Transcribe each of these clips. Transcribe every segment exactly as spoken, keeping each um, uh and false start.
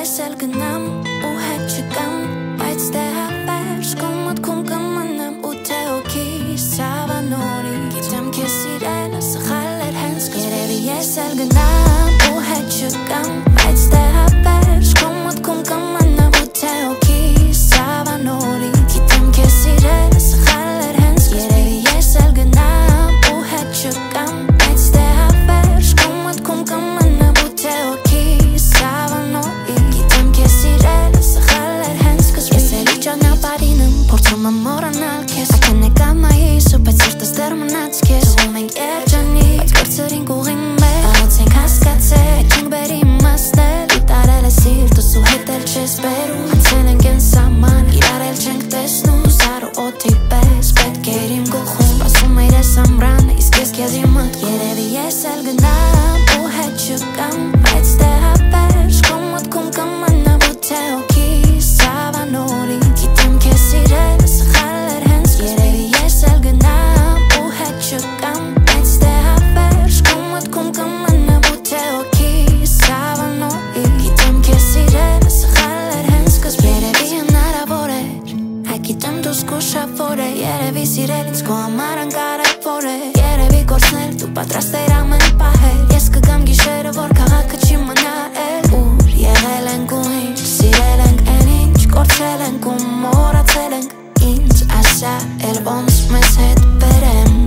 ես էլ գնամ ու հետ չկամ, բայց դե հավերժ կոմոտ քում կմնամ ու թե օքիս ծավանորի գիտեմ քեզ սիրելը սխալ էր հենց երևի ես էլ գնամ ու հետ չկամ, բայց դե հավերժ կոմոտ քում կմնամ ու թե օքիս ծավանորի գիտեմ քեզ սիրելը սխալ էր հենց երևի ես էլ գնամ ու հետ չկամ, բայց դե հավերժ կոմոտ քում կմնամ ու թե օքիս ծավանորի գիտեմ քեզ սիրելը սխալ էր հենց ես էլի ճանապարհին եմ փորձում եմ մոռանալ քեզ ակնե կամայիս ու բայց սրտս դեռ մնաց քեզ ու մենք երջանի բայց կրծրին կուղին մեր առանց ենք հասկացել չենք բերի իմաստել տարել է սիրտս ու հետ էլ չես բերում անցել ենք են սահման իրար էլ չենք տեսնում սար ու օդի պես պետք էր իմ գլխում սպասում էր ես ամռանը իսկ ես քեզ իմ մոտ երևի ես էլ գնամ ու հետ չկամ, բայց դե հավերժ կոմոտ քում կմնամ ու թե օքիս ծավանորի գիտեմ քեզ սիրելը սխալ էր հենց երևի ես էլ գնամ ու հետ չկամ, բայց դե հավերժ կոմոտ քում կմնամ ու թե օքիս ծավանորի գիտեմ քեզ սիրելը սխալ էր հենց երևի հնարավոր էր այ գիտեմ դու զգուշավոր է երևի սիրել ինձ քո համար անկարևոր է երևի կորցնել դու պատրաստ էր ամեն պահել ես կգամ գիշերը որ քաղաքը չի մնա էլ ուր եղել ենք ու ինչ սիրել ենք են ինչ կորցրել ենք ու մոռացել ենք ինձ ասա էլ ոնց մեզ հետ բերեմ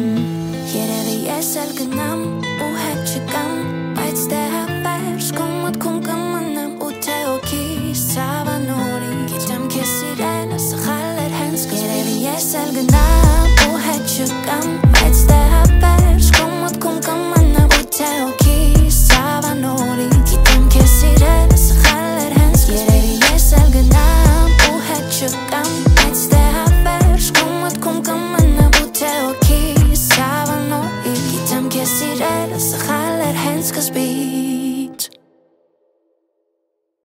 երևի ես էլ գնամ ու հետ չկամ, բայց դե հավերժ կոմոտ քում կմնամ ու թե օքիս ծավանորի գիտեմ քեզ սիրելը սխալ էր հենց երևի ես էլ գնամ ու հետ չկամ, բայց դե հավերժ կոմոտ քում կմնամ ու թե օքիս ծավանորի գիտեմ քեզ սիրելը սխալ էր հենց երևի ես էլ գնամ ու հետ չկամ, բայց դե հավերժ կոմոտ քում կմնամ ու թե օքիս ծավանորի գիտեմ քեզ սիրելը սխալ էր հենց սկզբի